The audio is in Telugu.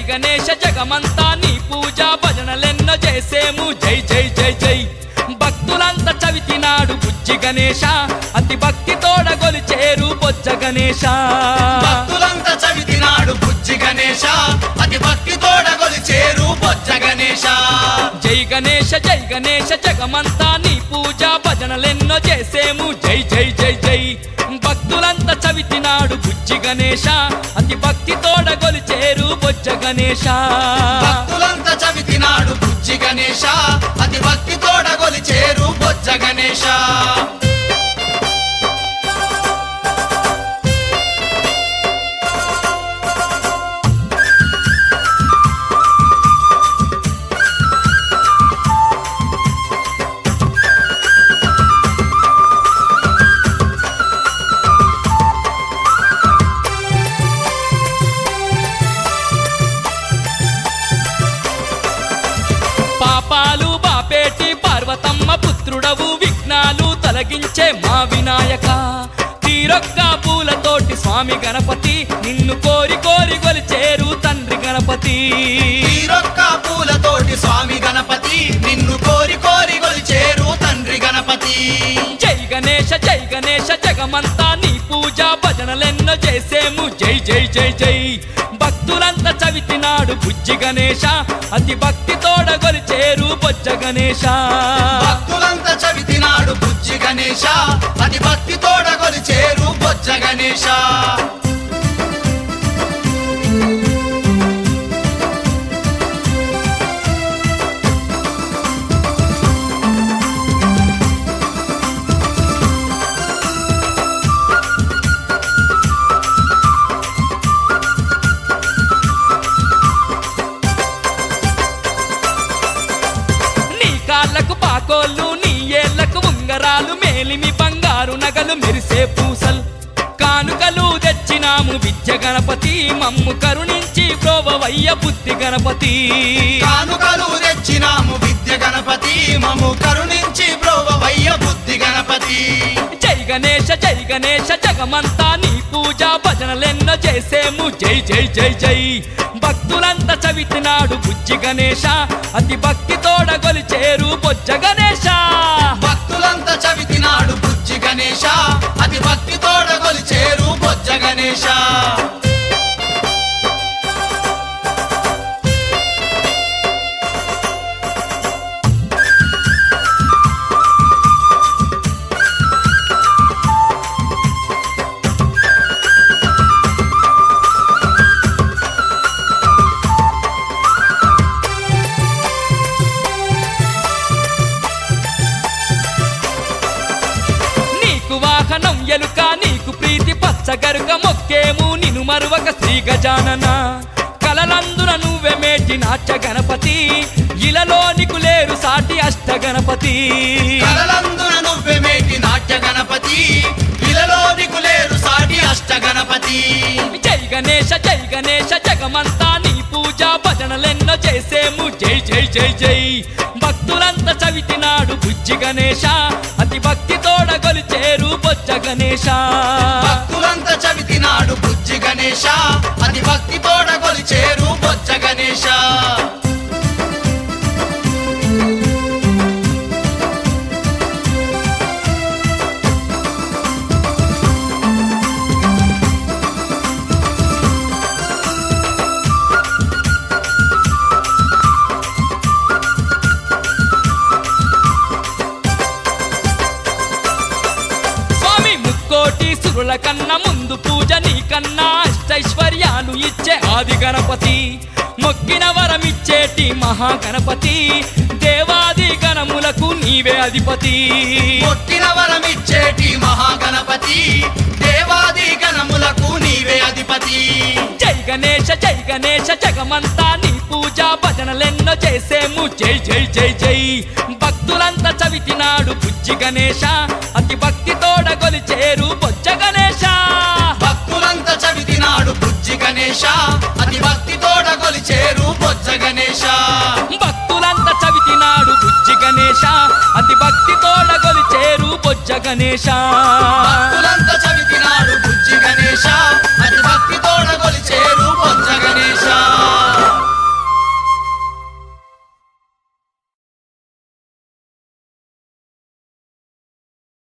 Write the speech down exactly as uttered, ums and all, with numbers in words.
గణేశ జగమంతా నీ పూజ భజనలెన్నో చేసేము జై జై జై జై భక్తులంతా చవితినాడు బుజ్జి గణేశ అతి భక్తి తోడ గొలిచేరు బొజ్జ గణేశ భక్తులంతా చవితినాడు బుజ్జి గణేశ అతి భక్తి తోడ గొలిచేరు బొజ్జ గణేశ జై గణేశ జై గణేశ జగమంతా నీ పూజ భజనలెన్నో చేసేము జై జై జై జై భక్తులంతా చవితినాడు బుజ్జి గణేశ అతి భక్తి తోడ గొలిచేరు బొజ్జ గణేశ భక్తులంతా చవితినాడు బుజ్జి గణేశ అతి భక్తి తోడ గొలిచేరు బొజ్జ గణేశ పాపాలు బాపేటి పార్వతమ్మ పుత్రుడవు విఘ్నాలు తొలగించే మా వినాయక తీరొక్క పూలతోటి స్వామి గణపతి నిన్ను కోరి కోరి గొలిచేరు తండ్రి గణపతి తీరొక్క పూలతోటి స్వామి గణపతి నిన్ను కోరి కోరి గొలిచేరు తండ్రి గణపతి జై గణేశ జై గణేశ జగమంతా నీ పూజ భజనలెన్నో చేసేము జై జై జై జై భక్తులంతా చవితినాడు బుజ్జి గణేశ అతి భక్తి తోడ గొలిచేరు బొజ్జ గణేశ భక్తులంతా చవితినాడు బుజ్జి గణేశ అతి భక్తి తోడ గొలిచేరు బొజ్జ గణేశ కాళ్ళకు పాకోళ్ళు నీ ఏళ్లకు ఉంగరాలు మేలిమి బంగారు నగలు మెరిసే పూసలు కానుకలు తెచ్చినాము విద్య గణపతి మమ్ము కరుణించి ప్రోవవయ్య బుద్ధి గణపతి కానుకలు తెచ్చినాము విద్య గణపతి మమ్ము కరుణించి ప్రోవవయ్య బుద్ధి గణపతి జై గణేశ జై గణేశ జగమంతా నీ పూజ భజనలెన్నో చేసేము జై జై జై జై భక్తులంతా చవితినాడు బుజ్జి గణేశ అతి భక్తి తోడ గొలిచేరు బొజ్జ గణేశ భక్తులంతా చవితినాడు బుజ్జి గణేశ అతి భక్తి తోడ గొలిచేరు బొజ్జ గణేశ వాహనం ఎలుక నీకు ప్రీతి పచ్చగరుక మొక్కేము నిను మరువక శ్రీ గజానన కలలందున నువ్వే మేటి నాట్య గణపతి ఇలలో నీకు లేరు సాటి అష్ట గణపతి కలలందున నువ్వే మేటి నాట్య గణపతి ఇలలో నీకు లేరు సాటి అష్ట గణపతి జై గణేశ జై గణేశ జగమంతా నీ పూజ భజనలెన్నో చేసేము జై జై జై జై భక్తులంతా చవితినాడు బుజ్జి గణేశ అతి భక్తి తోడ గొలిచేరు బొజ్జ గణేశ భక్తులంతా చవితినాడు బుజ్జి గణేశ అతి భక్తి తోడ గొలిచేరు బొజ్జ గణేశ సురుల కన్నా ముందు పూజ నీ కన్నా అష్టైశ్వర్యాలు ఇచ్చే ఆది గణపతి మొక్కిన వరమిచ్చేటి మహాగణపతి దేవాది గణములకు నీవే అధిపతి మొక్కిన వరమిచ్చేటి మహాగణపతి దేవాది గణములకు నీవే అధిపతి జై గణేశ జై గణేశ జగమంతా నీ పూజ భజనలెన్నో చేసేము జై జై జై జై భక్తులంతా చవితినాడు బుజ్జి గణేశ అతి భక్తి తోడ గొలిచేరు బొజ్జ గణేశ భక్తులంతా చవితినాడు బుజ్జి గణేశ అతి భక్తి తోడ గొలిచేరు బొజ్జ గణేశ భక్తులంతా చవితినాడు బుజ్జి గణేశ అతి భక్తి తోడ గొలిచేరు బొజ్జ గణేశ భక్తులంతా